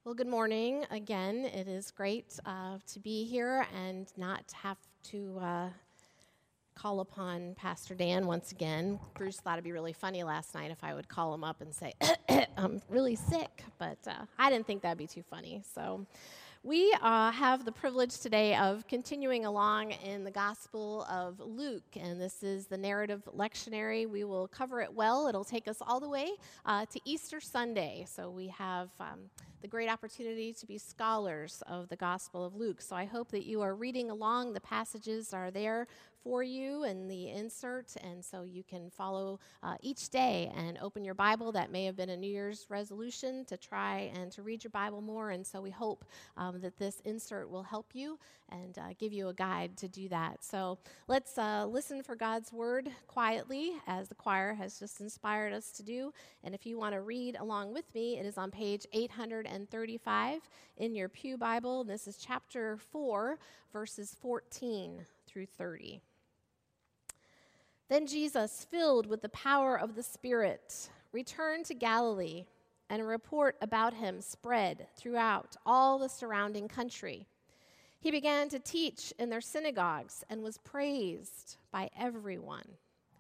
Well, good morning again. It is great to be here and not have to call upon Pastor Dan once again. Bruce thought it'd be really funny last night if I would call him up and say, I'm really sick, but I didn't think that'd be too funny. So we have the privilege today of continuing along in the Gospel of Luke, and this is the narrative lectionary. We will cover it well. It'll take us all the way to Easter Sunday, so we have the great opportunity to be scholars of the Gospel of Luke. So I hope that you are reading along. The passages are there for you in the insert, and so you can follow each day and open your Bible. That may have been a New Year's resolution to try and to read your Bible more, and so we hope that this insert will help you and give you a guide to do that. So let's listen for God's Word quietly, as the choir has just inspired us to do. And if you want to read along with me, it is on page 835 in your Pew Bible. This is chapter 4, verses 14 through 30. Then Jesus, filled with the power of the Spirit, returned to Galilee, and a report about him spread throughout all the surrounding country. He began to teach in their synagogues and was praised by everyone.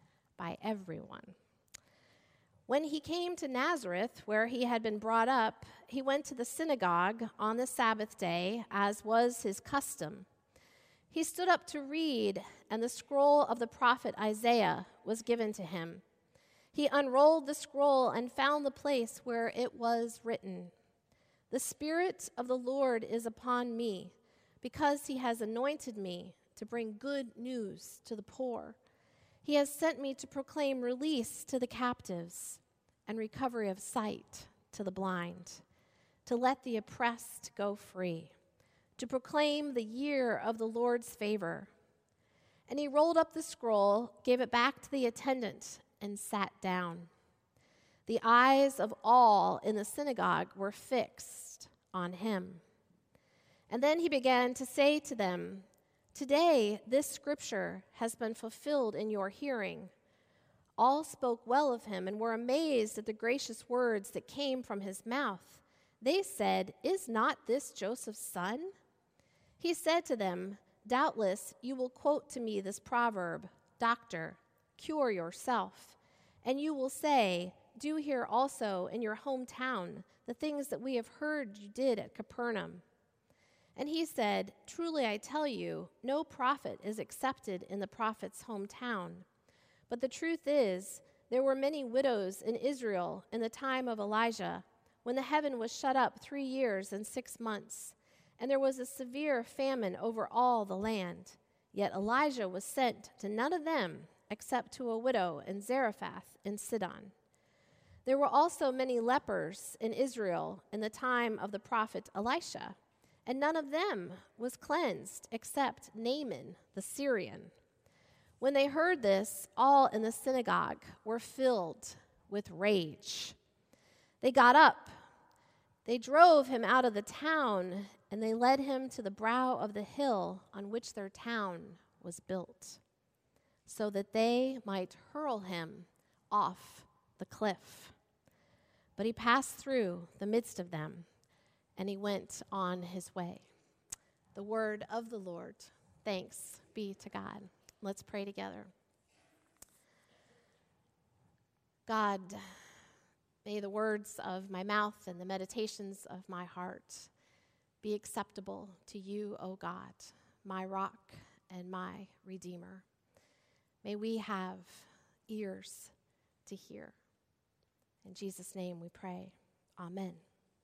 When he came to Nazareth, where he had been brought up, he went to the synagogue on the Sabbath day, as was his custom. He stood up to read, and the scroll of the prophet Isaiah was given to him. He unrolled the scroll and found the place where it was written, "The Spirit of the Lord is upon me, because he has anointed me to bring good news to the poor. He has sent me to proclaim release to the captives and recovery of sight to the blind, to let the oppressed go free, to proclaim the year of the Lord's favor." And he rolled up the scroll, gave it back to the attendant, and sat down. The eyes of all in the synagogue were fixed on him. And then he began to say to them, "Today this scripture has been fulfilled in your hearing." All spoke well of him and were amazed at the gracious words that came from his mouth. They said, "Is not this Joseph's son?" He said to them, "Doubtless you will quote to me this proverb, 'Doctor, cure yourself.' And you will say, 'Do here also in your hometown the things that we have heard you did at Capernaum.'" And he said, "Truly I tell you, no prophet is accepted in the prophet's hometown. But the truth is, there were many widows in Israel in the time of Elijah, when the heaven was shut up 3 years and 6 months, and there was a severe famine over all the land. Yet Elijah was sent to none of them except to a widow in Zarephath in Sidon. There were also many lepers in Israel in the time of the prophet Elisha, and none of them was cleansed except Naaman the Syrian." When they heard this, all in the synagogue were filled with rage. They got up, they drove him out of the town, and they led him to the brow of the hill on which their town was built, so that they might hurl him off the cliff. But he passed through the midst of them, and he went on his way. The word of the Lord. Thanks be to God. Let's pray together. God, may the words of my mouth and the meditations of my heart be acceptable to you, O God, my rock and my Redeemer. May we have ears to hear. In Jesus' name we pray. Amen.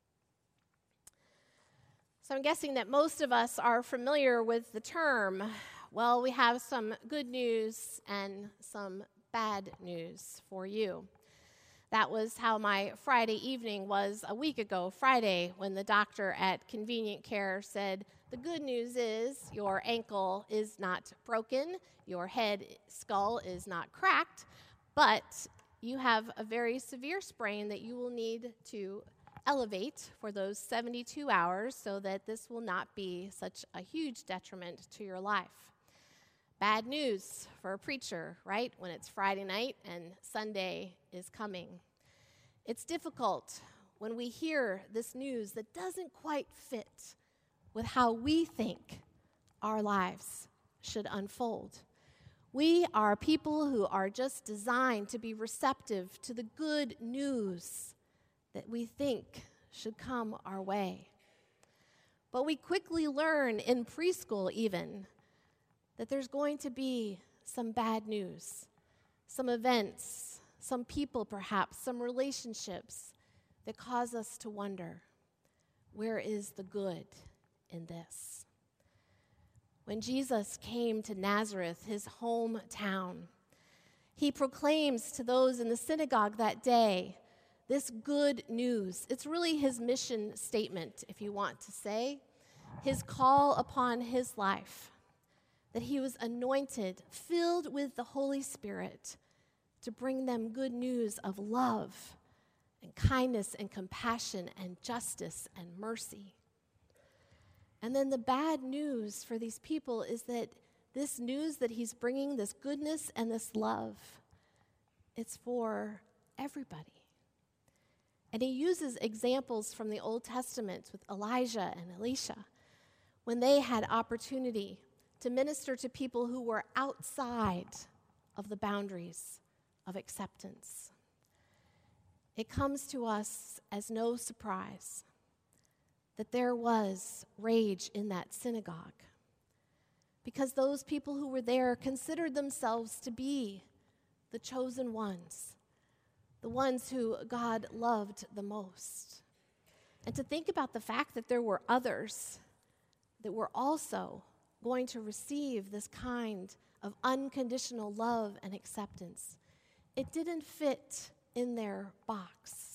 So I'm guessing that most of us are familiar with the term. Well, we have some good news and some bad news for you. That was how my Friday evening was a week ago, Friday, when the doctor at Convenient Care said, "The good news is your ankle is not broken, your skull is not cracked, but you have a very severe sprain that you will need to elevate for those 72 hours so that this will not be such a huge detriment to your life." Bad news for a preacher, right? When it's Friday night and Sunday is coming. It's difficult when we hear this news that doesn't quite fit with how we think our lives should unfold. We are people who are just designed to be receptive to the good news that we think should come our way. But we quickly learn in preschool even that there's going to be some bad news, some events, some people perhaps, some relationships that cause us to wonder, where is the good in this? When Jesus came to Nazareth, his hometown, he proclaims to those in the synagogue that day this good news. It's really his mission statement, if you want to say, his call upon his life, that he was anointed, filled with the Holy Spirit to bring them good news of love and kindness and compassion and justice and mercy. And then the bad news for these people is that this news that he's bringing, this goodness and this love, it's for everybody. And he uses examples from the Old Testament with Elijah and Elisha when they had opportunity to minister to people who were outside of the boundaries of acceptance. It comes to us as no surprise that there was rage in that synagogue because those people who were there considered themselves to be the chosen ones, the ones who God loved the most. And to think about the fact that there were others that were also going to receive this kind of unconditional love and acceptance, it didn't fit in their box.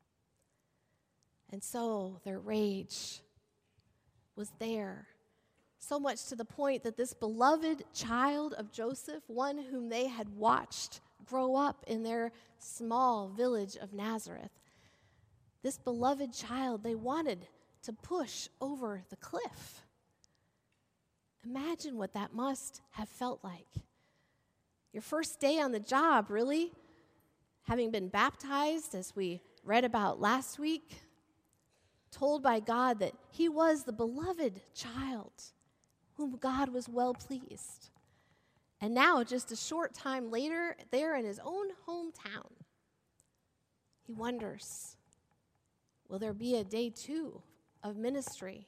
And so their rage was there, so much to the point that this beloved child of Joseph, one whom they had watched grow up in their small village of Nazareth, this beloved child they wanted to push over the cliff. Imagine what that must have felt like. Your first day on the job, really, having been baptized, as we read about last week, told by God that he was the beloved child whom God was well pleased. And now, just a short time later, there in his own hometown, he wonders, will there be a day 2 of ministry?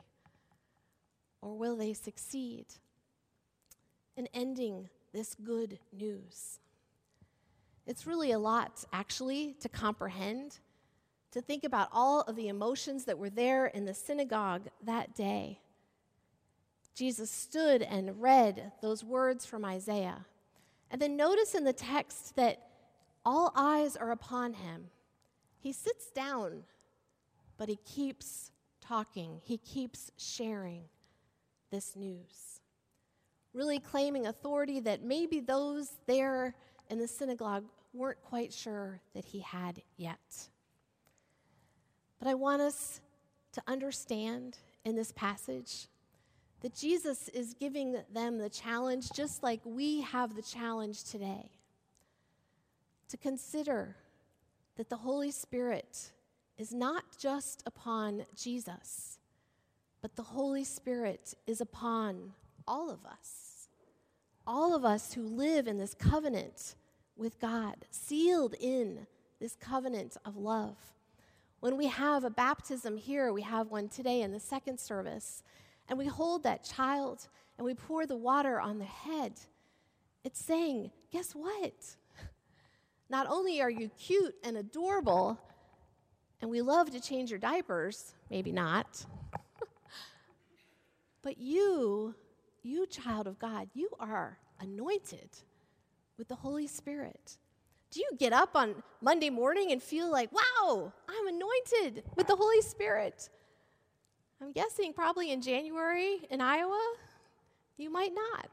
Or will they succeed in ending this good news? It's really a lot, actually, to comprehend, to think about all of the emotions that were there in the synagogue that day. Jesus stood and read those words from Isaiah. And then notice in the text that all eyes are upon him. He sits down, but he keeps talking. He keeps sharing this news, really claiming authority that maybe those there in the synagogue weren't quite sure that he had yet. But I want us to understand in this passage that Jesus is giving them the challenge, just like we have the challenge today, to consider that the Holy Spirit is not just upon Jesus, but the Holy Spirit is upon all of us who live in this covenant with God, sealed in this covenant of love. When we have a baptism here, we have one today in the second service, and we hold that child and we pour the water on their head, it's saying, guess what? Not only are you cute and adorable, and we love to change your diapers, maybe not, but you child of God, you are anointed with the Holy Spirit. Do you get up on Monday morning and feel like, wow, I'm anointed with the Holy Spirit? I'm guessing probably in January in Iowa, you might not.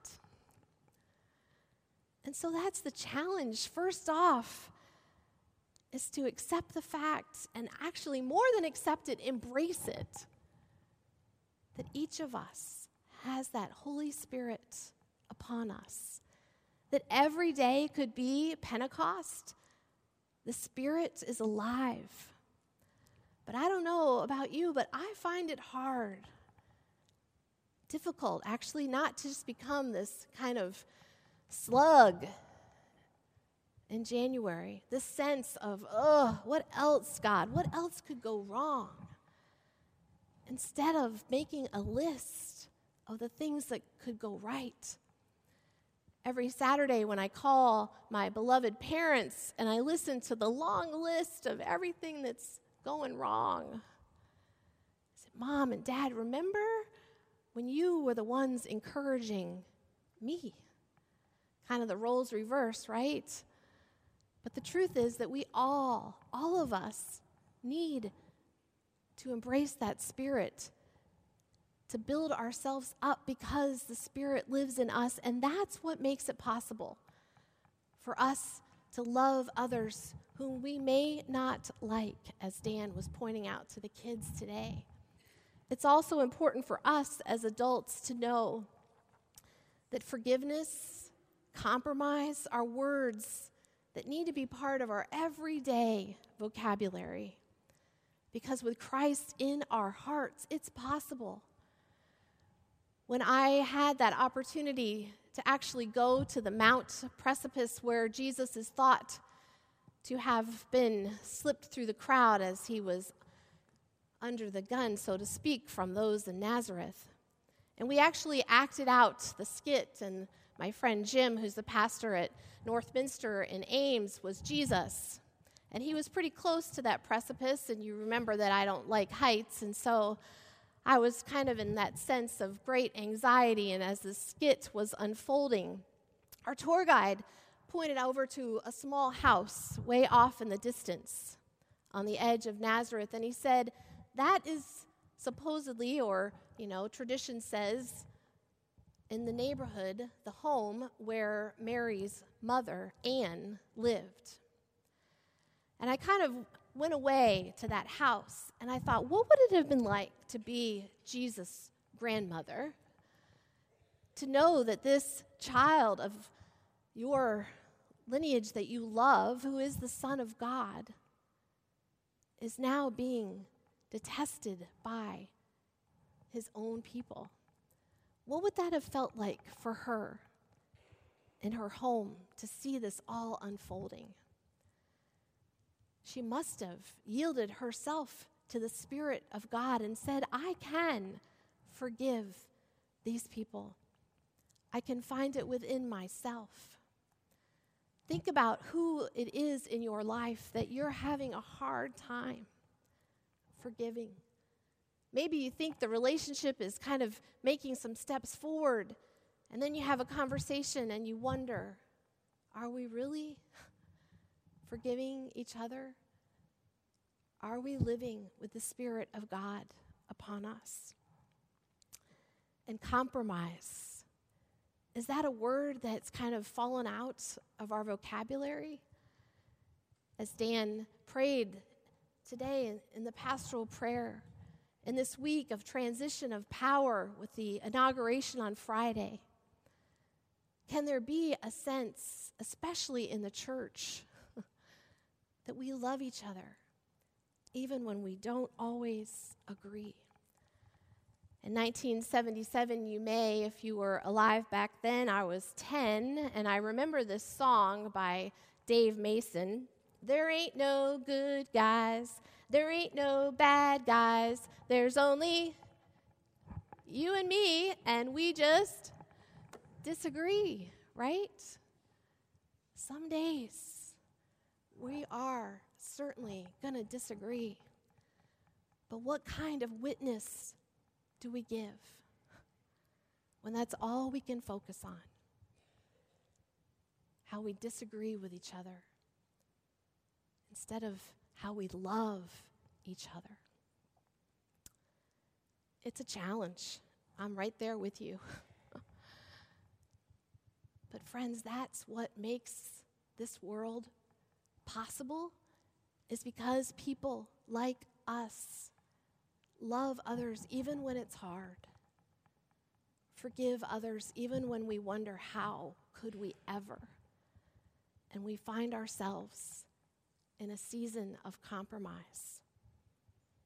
And so that's the challenge. First off, is to accept the fact, and actually more than accept it, embrace it, that each of us has that Holy Spirit upon us. That every day could be Pentecost. The Spirit is alive. But I don't know about you, but I find it hard, difficult, actually, not to just become this kind of slug in January. This sense of, what else, God? What else could go wrong? Instead of making a list of the things that could go right. Every Saturday when I call my beloved parents and I listen to the long list of everything that's going wrong, I said, Mom and Dad, remember when you were the ones encouraging me? Kind of the roles reverse, right? But the truth is that we all of us, need to embrace that Spirit, to build ourselves up because the Spirit lives in us, and that's what makes it possible for us to love others whom we may not like, as Dan was pointing out to the kids today. It's also important for us as adults to know that forgiveness, compromise are words that need to be part of our everyday vocabulary. Because with Christ in our hearts, it's possible. When I had that opportunity to actually go to the Mount Precipice where Jesus is thought to have been slipped through the crowd as he was under the gun, so to speak, from those in Nazareth. And we actually acted out the skit, and my friend Jim, who's the pastor at Northminster in Ames, was Jesus. And he was pretty close to that precipice, and you remember that I don't like heights, and so I was kind of in that sense of great anxiety. And as the skit was unfolding, our tour guide pointed over to a small house way off in the distance on the edge of Nazareth, and he said, that is supposedly, or tradition says, in the neighborhood, the home where Mary's mother, Anne, lived. And I kind of went away to that house, and I thought, what would it have been like to be Jesus' grandmother? To know that this child of your lineage that you love, who is the Son of God, is now being detested by his own people. What would that have felt like for her in her home to see this all unfolding? She must have yielded herself to the Spirit of God and said, I can forgive these people. I can find it within myself. Think about who it is in your life that you're having a hard time forgiving. Maybe you think the relationship is kind of making some steps forward, and then you have a conversation and you wonder, are we really forgiving each other? Are we living with the Spirit of God upon us? And compromise, is that a word that's kind of fallen out of our vocabulary? As Dan prayed today in the pastoral prayer, in this week of transition of power with the inauguration on Friday, can there be a sense, especially in the church, that we love each other, even when we don't always agree? In 1977, you may, if you were alive back then, I was 10, and I remember this song by Dave Mason. There ain't no good guys, there ain't no bad guys, there's only you and me, and we just disagree, right? Some days we are certainly going to disagree, but what kind of witness do we give when that's all we can focus on? How we disagree with each other instead of how we love each other. It's a challenge. I'm right there with you. But friends, that's what makes this world possible, is because people like us love others even when it's hard. Forgive others even when we wonder, how could we ever? And we find ourselves in a season of compromise.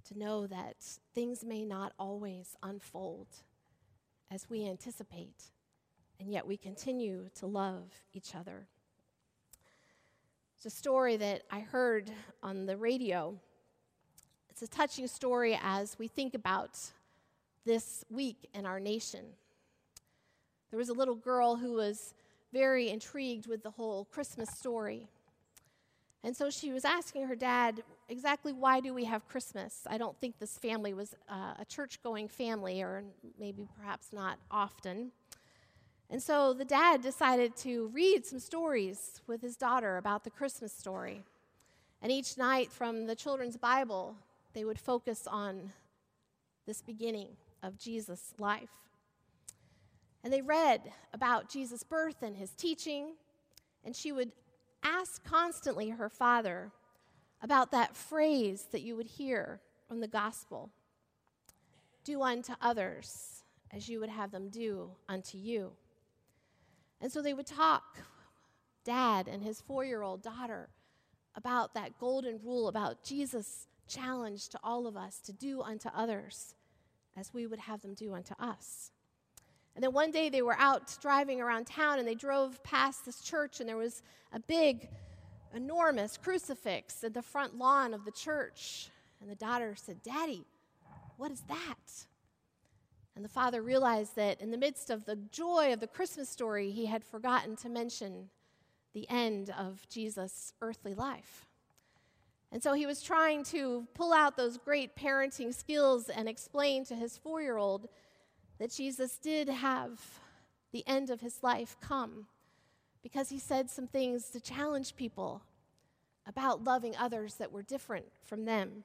to know that things may not always unfold as we anticipate, and yet we continue to love each other. It's a story that I heard on the radio. It's a touching story as we think about this week in our nation. There was a little girl who was very intrigued with the whole Christmas story. And so she was asking her dad, exactly why do we have Christmas? I don't think this family was a church-going family, or maybe perhaps not often. And so the dad decided to read some stories with his daughter about the Christmas story. And each night from the children's Bible, they would focus on this beginning of Jesus' life. And they read about Jesus' birth and his teaching, and she would ask constantly her father about that phrase that you would hear from the gospel, do unto others as you would have them do unto you. And so they would talk, Dad and his 4-year-old daughter, about that golden rule, about Jesus' challenge to all of us to do unto others as we would have them do unto us. And then one day they were out driving around town, and they drove past this church, and there was a big, enormous crucifix at the front lawn of the church. And the daughter said, Daddy, what is that? And the father realized that in the midst of the joy of the Christmas story, he had forgotten to mention the end of Jesus' earthly life. And so he was trying to pull out those great parenting skills and explain to his 4-year-old that Jesus did have the end of his life come, because he said some things to challenge people about loving others that were different from them.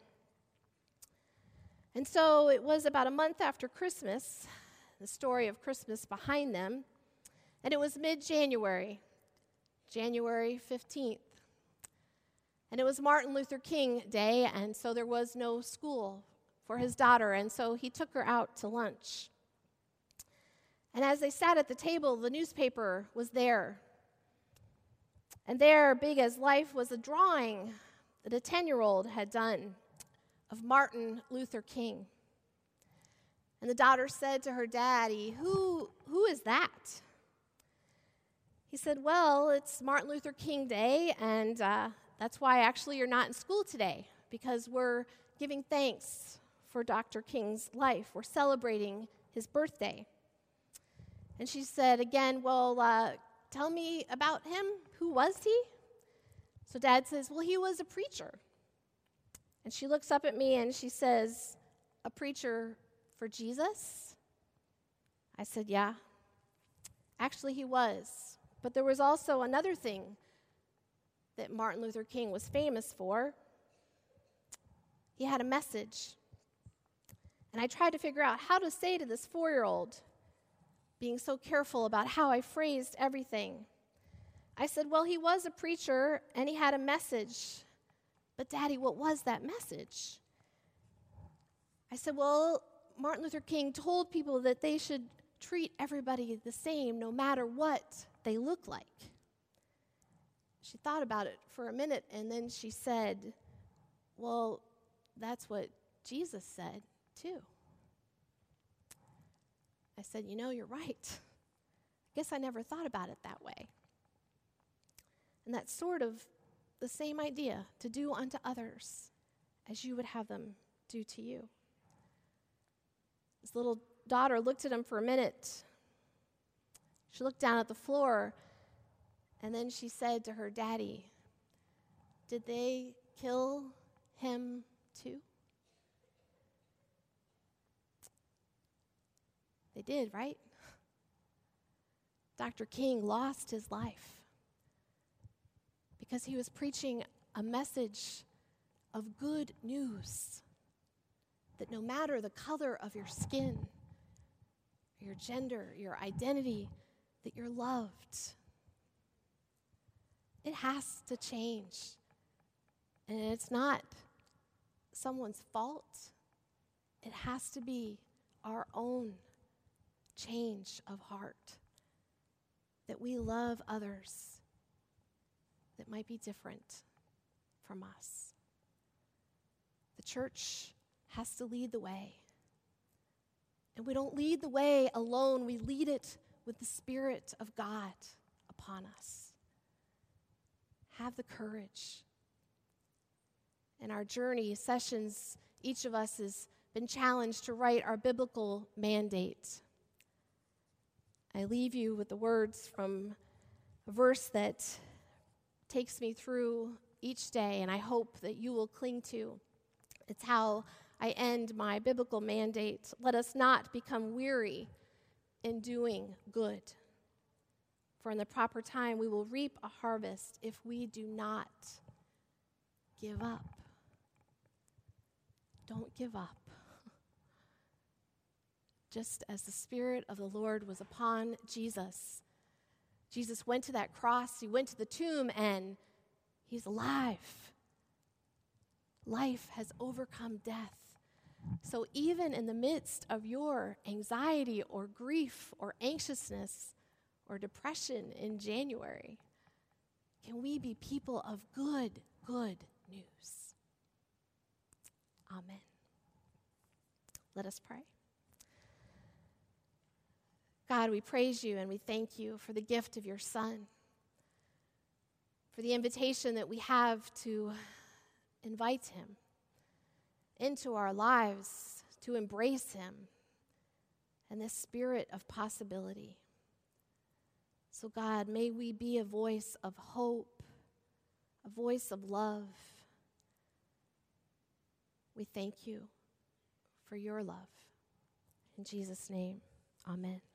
And so it was about a month after Christmas, the story of Christmas behind them, and it was mid-January, January 15th. And it was Martin Luther King Day, and so there was no school for his daughter, and so he took her out to lunch. And as they sat at the table, the newspaper was there. And there, big as life, was a drawing that a 10-year-old had done of Martin Luther King. And the daughter said to her daddy, who is that? He said, well, it's Martin Luther King Day, and that's why actually you're not in school today, because we're giving thanks for Dr. King's life. We're celebrating his birthday. And she said again, well, tell me about him. Who was he? So Dad says, well, he was a preacher. And she looks up at me and she says, a preacher for Jesus? I said, yeah. Actually, he was. But there was also another thing that Martin Luther King was famous for. He had a message. And I tried to figure out how to say to this 4-year-old, being so careful about how I phrased everything. I said, well, he was a preacher, and he had a message. But, Daddy, what was that message? I said, well, Martin Luther King told people that they should treat everybody the same no matter what they look like. She thought about it for a minute, and then she said, well, that's what Jesus said, too. I said, you're right. I guess I never thought about it that way. And that's sort of the same idea, to do unto others as you would have them do to you. His little daughter looked at him for a minute. She looked down at the floor, and then she said to her daddy, did they kill him too? They did, right? Dr. King lost his life because he was preaching a message of good news, that no matter the color of your skin, your gender, your identity, that you're loved. It has to change. And it's not someone's fault. It has to be our own change of heart, that we love others that might be different from us. The church has to lead the way. And we don't lead the way alone. We lead it with the Spirit of God upon us. Have the courage. In our journey sessions, each of us has been challenged to write our biblical mandate. I leave you with the words from a verse that takes me through each day, and I hope that you will cling to. It's how I end my biblical mandate. Let us not become weary in doing good, for in the proper time we will reap a harvest if we do not give up. Don't give up. Just as the Spirit of the Lord was upon Jesus, Jesus went to that cross, he went to the tomb, and he's alive. Life has overcome death. So even in the midst of your anxiety or grief or anxiousness or depression in January, can we be people of good news? Amen. Let us pray. God, we praise you and we thank you for the gift of your Son, for the invitation that we have to invite him into our lives, to embrace him, and this spirit of possibility. So God, may we be a voice of hope, a voice of love. We thank you for your love. In Jesus' name, amen.